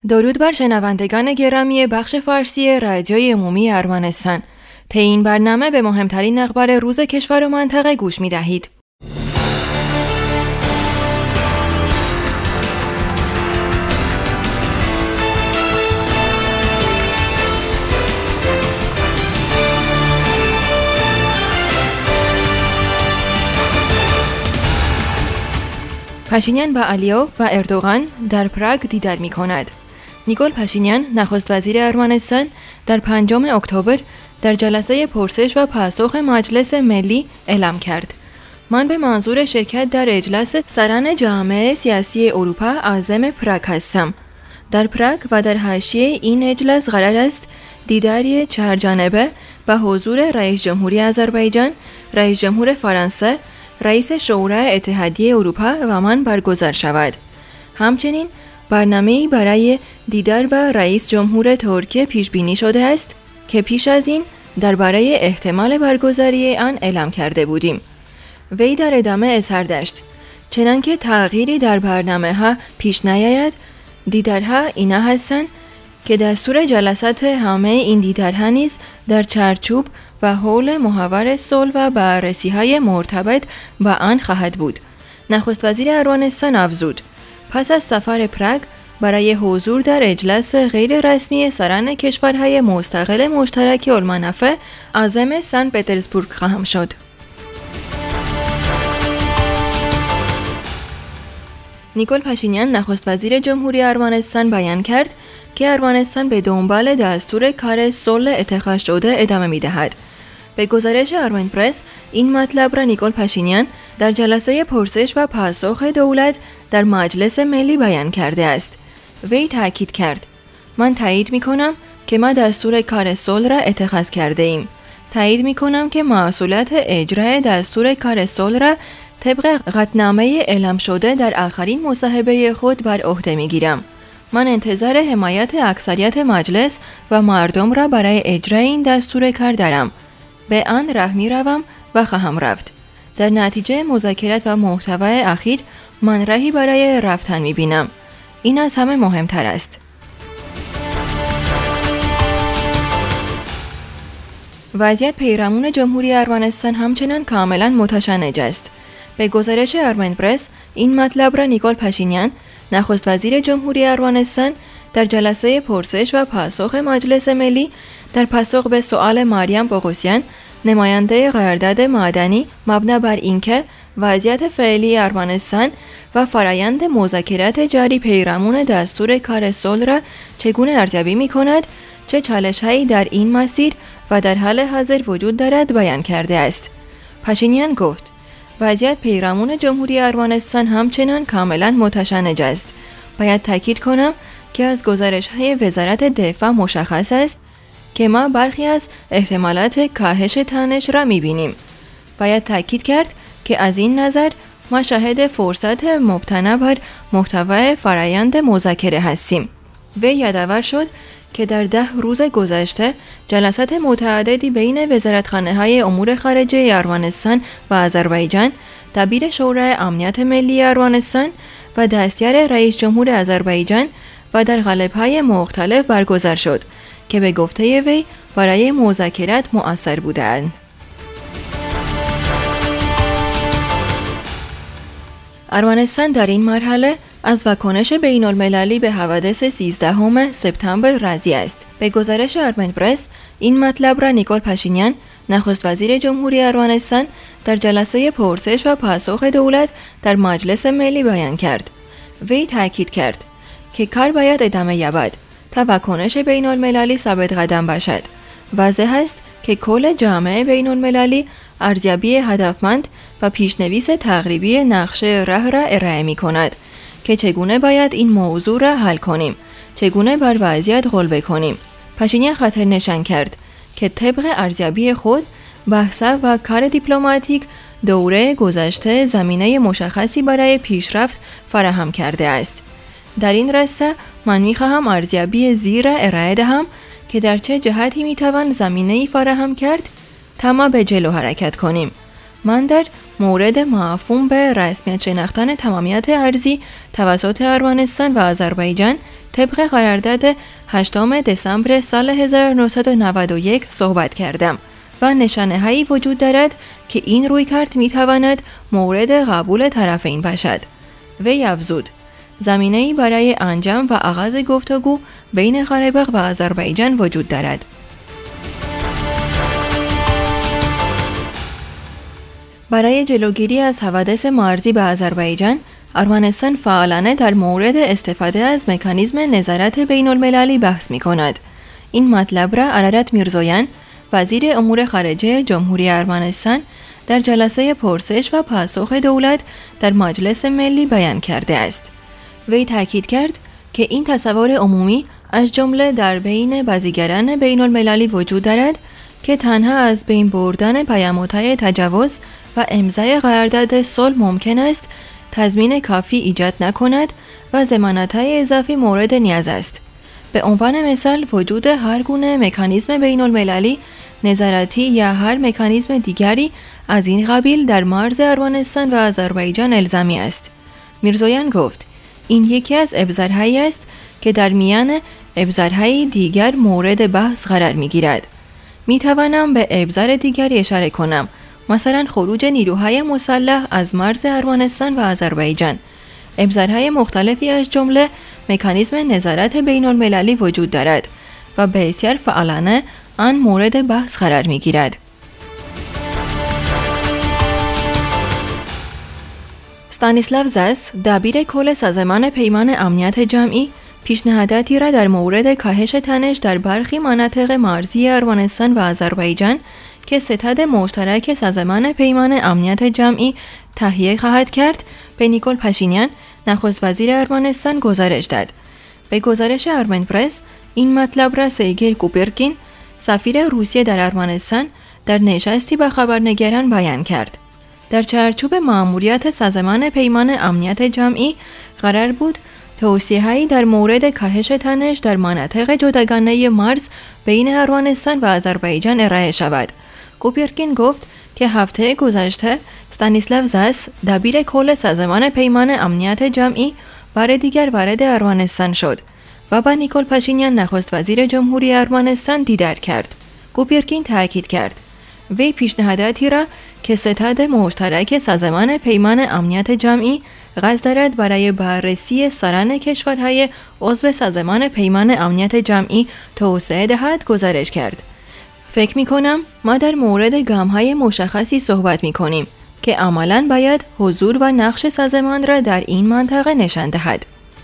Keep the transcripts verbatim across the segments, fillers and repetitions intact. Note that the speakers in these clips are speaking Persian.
درود بر شنوندگان گرامی بخش فارسی رادیوی عمومی ارمنستان. طی این برنامه به مهمترین اخبار روز کشور و منطقه گوش می دهید. پاشینیان با علیوف و اردوغان در پراگ دیدار می کند. نیکول پاشینیان نخست وزیر ارمنستان در پنجم اکتبر در جلسه پرسش و پاسخ مجلس ملی اعلام کرد: من به منظور شرکت در اجلاس سران جامعه سیاسی اروپا عازم پراگ هستم. در پراگ و در حاشیه این اجلاس قرار است دیداری چهار جانبه با حضور رئیس جمهوری آذربایجان، رئیس جمهور فرانسه، رئیس شورای اتحادیه اروپا و من برگزار شود. همچنین برنامه‌ای برای دیدار با رئیس جمهور ترکیه پیش بینی شده است که پیش از این درباره احتمال برگزاری آن اعلام کرده بودیم. وی در ادامه اظهار داشت: چنانکه تغییری در برنامه‌ها پیش نیاید، دیدارها اینا هستند که دستور جلسات همه این دیدارها نیز در چارچوب و حول محور صلح و بررسی‌های مرتبط با آن خواهد بود. نخست وزیر ارمنستان افزود: پس از سفر پراگ برای حضور در اجلاس غیر رسمی سران کشورهای مستقل مشترک المنافع عازم سن پترزبورگ خواهم شد. نیکول پاشینیان نخست وزیر جمهوری ارمنستان بیان کرد که ارمنستان به دنبال دستور کار صلح اتخاذ شده ادامه می‌دهد. به گزارش آرمن پرس این مطلب را نیکول پاشینیان در جلسه پرسش و پاسخ دولت در مجلس ملی بیان کرده است. وی تاکید کرد: من تایید می‌کنم که ما دستور کار صلح را اتخاذ کرده ایم. تایید می‌کنم که مسئولیت اجرای دستور کار صلح را طبق قطعنامه اعلام شده در آخرین مصاحبه خود بر عهده می‌گیرم. من انتظار حمایت اکثریت مجلس و مردم را برای اجرای این دستور کار دارم. به آن راه می‌روم و خواهم رفت. در نتیجه مذاکرات و محتوای اخیر من راهی برای رفتن می‌بینم. این از همه مهمتر است. وضعیت پیرامون جمهوری ارمنستان همچنان کاملا متشنج است. به گزارش آرمن پرس این مطلب را نیکول پاشینیان نخست وزیر جمهوری ارمنستان در جلسه پرسش و پاسخ مجلس ملی در پاسخ به سؤال مریم بغوسیان، نماینده قرارداد معدنی، مبنا بر اینکه وضعیت فعلی ارمنستان و فرایند مذاکرات جاری پیرامون دستور کار صلح را چگونه ارزیابی می‌کند، چه چالش‌هایی در این مسیر و در حال حاضر وجود دارد بیان کرده است. پاشینیان گفت: وضعیت پیرامون جمهوری ارمنستان همچنان کاملا متشنج است. باید تاکید کنم که از گزارش‌های وزارت دفاع مشخص است که ما برخی از احتمالات کاهش تنش را می‌بینیم. باید تاکید کرد که از این نظر ما شاهد فرصت مبتنی بر محتوای فرایند مذاکره هستیم. وی یادآور شد که در ده روز گذشته جلسات متعددی بین وزارتخانه‌های امور خارجه ارمنستان و آذربایجان، دبیر شورای امنیت ملی ارمنستان و دستیار رئیس جمهور آذربایجان و در قالب‌های مختلف برگزار شد که به گفته وی برای مذاکرات مؤثر بودند. ارمنستان در این مرحله از واکنش بین المللی به حوادث سیزدهم سپتامبر راضی است. به گزارش آرمن پرس این مطلب را نیکول پاشینیان نخست وزیر جمهوری ارمنستان در جلسه پرسش و پاسخ دولت در مجلس ملی بیان کرد. وی تاکید کرد که کار باید ادامه یابد تا واکنش بین المللی ثابت قدم باشد. واضح است که کل جامعه بین المللی ارزیابی هدفمند و پیشنویس تقریبی نقشه راه را ارائه می کند که چگونه باید این موضوع را حل کنیم، چگونه بر وضعیت غلبه کنیم. پاشینیان خاطر نشان کرد که طبق ارزیابی خود بحث و کار دیپلماتیک دوره گذشته زمینه مشخصی برای پیشرفت فراهم کرده است. در این راستا من می‌خواهم ارزیابی زیر را ارائه دهم که در چه جهتی می‌توان زمینه‌ای فراهم کرد تا ما به جلو حرکت کنیم. من در مورد مفهوم به رسمیت شناختن تمامیت ارضی توسط ارمنستان و آذربایجان طبق قرارداد هشتم دسامبر سال هزار و نهصد و نود و یک صحبت کردم و نشانه هایی وجود دارد که این رویکرد می تواند مورد قبول طرفین باشد. وی افزود: زمینه‌ای برای انجام و آغاز گفتگو بین قره و آذربایجان وجود دارد. برای جلوگیری از حوادث مرزی به آذربایجان، ارمنستان فعالانه در مورد استفاده از مکانیزم نظارت بین المللی بحث می کند. این مطلب را ارارات میرزویان، وزیر امور خارجه جمهوری ارمنستان، در جلسه پرسش و پاسخ دولت در مجلس ملی بیان کرده است. وی تاکید کرد که این تصور عمومی از جمله در بین بازیگران بین المللی وجود دارد که تنها از بین بردن پیامدهای تجاوز و امضای قرارداد صلح ممکن است تضمین کافی ایجاد نکند و ضمانت‌های اضافی مورد نیاز است. به عنوان مثال وجود هر گونه مکانیزم بین المللی نظارتی یا هر مکانیزم دیگری از این قبیل در مرز ارمنستان و آذربایجان الزامی است. میرزویان گفت: این یکی از ابزارهایی است که در میان ابزارهای دیگر مورد بحث قرار می‌گیرد. می‌توانم به ابزار دیگری اشاره کنم، مثلا خروج نیروهای مسلح از مرز ارمنستان و آذربایجان. ابزارهای مختلفی از جمله مکانیزم نظارت بین المللی وجود دارد و بسیار فعالانه آن مورد بحث قرار می‌گیرد. استانیسلاو زاس، دبیر کل سازمان پیمان امنیت جمعی، پیشنهاداتی را در مورد کاهش تنش در برخی مناطق مرزی ارمنستان و آذربایجان که ستاد مشترک سازمان پیمان امنیت جمعی تهیه خواهد کرد، به نیکول پاشینیان، نخست وزیر ارمنستان گزارش داد. به گزارش آرمن پرس، این مطلب را سرگئی کوپرکین، سفیر روسیه در ارمنستان، در نشستی با خبرنگاران بیان کرد. در چارچوب مأموریت سازمان پیمان امنیت جمعی قرار بود توصیه‌هایی در مورد کاهش تنش در مناطق جداگانه مرز بین ارمنستان و آذربایجان ارائه شود. کوپرکین گفت که هفته گذشته استانیسلاو زاس، دبیر کل سازمان پیمان امنیت جمعی، بار دیگر وارد ارمنستان شد و با نیکول پاشینیان، نخست وزیر جمهوری ارمنستان، دیدار کرد. کوپرکین تاکید کرد وی پیشنهاداتی را که ستاد مشترک سازمان پیمان امنیت جمعی قصد دارد برای بررسی سران کشورهای عضو سازمان پیمان امنیت جمعی توسعه دهد گزارش کرد. فکر می کنم ما در مورد گام‌های مشخصی صحبت می کنیم که عملاً باید حضور و نقش سازمان را در این منطقه نشان دهد.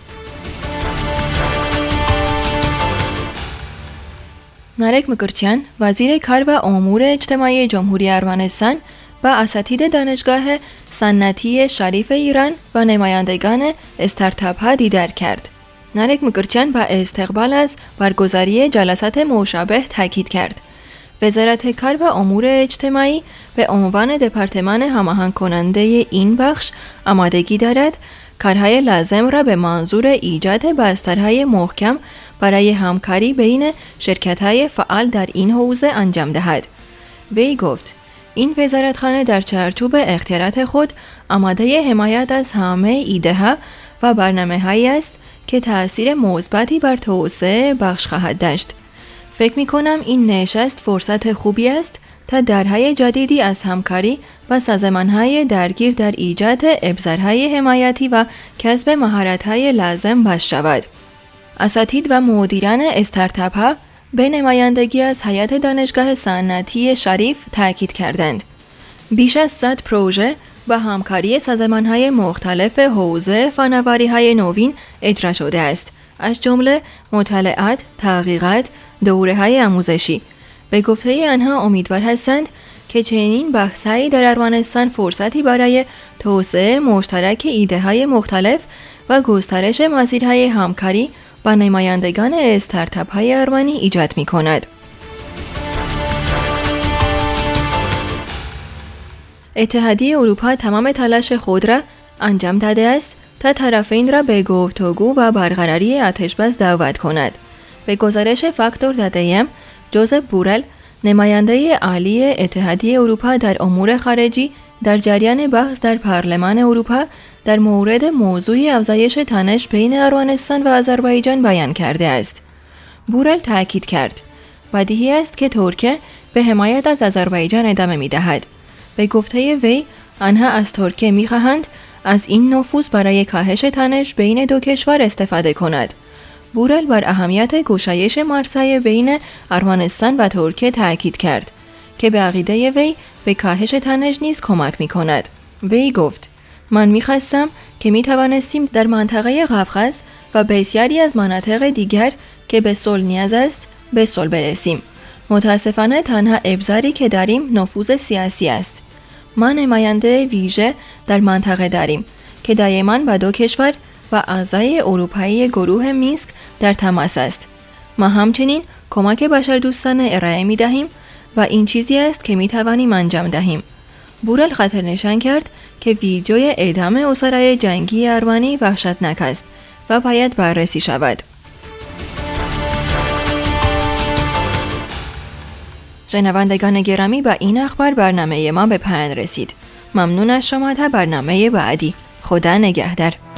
نارک مکرچیان، وزیر کار و امور اجتماعی جمهوری ارمنستان، با اساتید دانشگاه صنعتی شریف ایران و نمایندگان استارتاپ ها دیدار کرد. نارک مکرچیان با استقبال از برگزاری جلسات مشابه تاکید کرد. وزارت کار و امور اجتماعی به عنوان دپارتمان هماهنگ کننده این بخش آمادگی دارد کارهای لازم را به منظور ایجاد بسترهای محکم برای همکاری بین شرکت‌های فعال در این حوزه انجام دهد. وی گفت این وزارتخانه در چارچوب اختیارات خود آماده حمایت از همه ایده‌ها و برنامه‌هایی است که تأثیر مثبتی بر توسعه بخش خواهد داشت. فکر می‌کنم این نشست فرصت خوبی است تا درهای جدیدی از همکاری و سازمان‌های درگیر در ایجاد ابزارهای حمایتی و کسب مهارت‌های لازم باز شود. اساتید و مدیران استارتاپ ها به نمایندگی از هیئت دانشگاه صنعتی شریف تاکید کردند. بیش از صد پروژه با همکاری سازمان‌های مختلف حوزه فناوری‌های نوین اجرا شده است، از جمله مطالعات، تحقیقات، دوره‌های آموزشی. به گفته آنها امیدوار هستند که چنین بحث‌هایی در ارمنستان فرصتی برای توسعه مشترک ایده‌های مختلف و گسترش مسیرهای همکاری با نمایندگان استارتاپ‌های ارمنی ایجاد می‌کند. اتحادیه اروپا تمام تلاش خود را انجام داده است تا طرفین را به گفتگو و برقراری آتش‌بس دعوت کند. به گزارش فاکتور داده‌ایم، جوزف بورل، نماینده عالی اتحادیه اروپا در امور خارجی، در جریان بحث در پارلمان اروپا در مورد موضوع افزایش تنش بین ارمنستان و آذربایجان بیان کرده است. بورل تاکید کرد بدیهی است که ترکیه به حمایت از آذربایجان ادامه می‌دهد. به گفته وی آنها از ترکیه می‌خواهند از این نفوذ برای کاهش تنش بین دو کشور استفاده کند. بورل بر اهمیت گشایش مرزهای بین ارمنستان و ترکیه تاکید کرد که به عقیده وی به کاهش تنش نیز کمک می‌کند. وی گفت من می‌خواستم که می‌توانستیم در منطقه قفقاز و بسیاری از مناطق دیگر که به صلح نیاز است به صلح برسیم. متاسفانه تنها ابزاری که داریم نفوذ سیاسی است. ما نماینده ویژه در منطقه داریم که دائما با دو کشور و اعضای اروپایی گروه مینسک در تماس است. ما همچنین کمک بشردوستانه ارائه می دهیم و این چیزی است که می توانیم انجام دهیم. بورل خاطر نشان کرد که ویدیوی اعدام اسرای جنگی ارمنی وحشتناک است و باید بررسی شود. شنوندگان گرامی، با این اخبار برنامه ما به پایان رسید. ممنون از شما. تا برنامه بعدی. خدا نگهدار.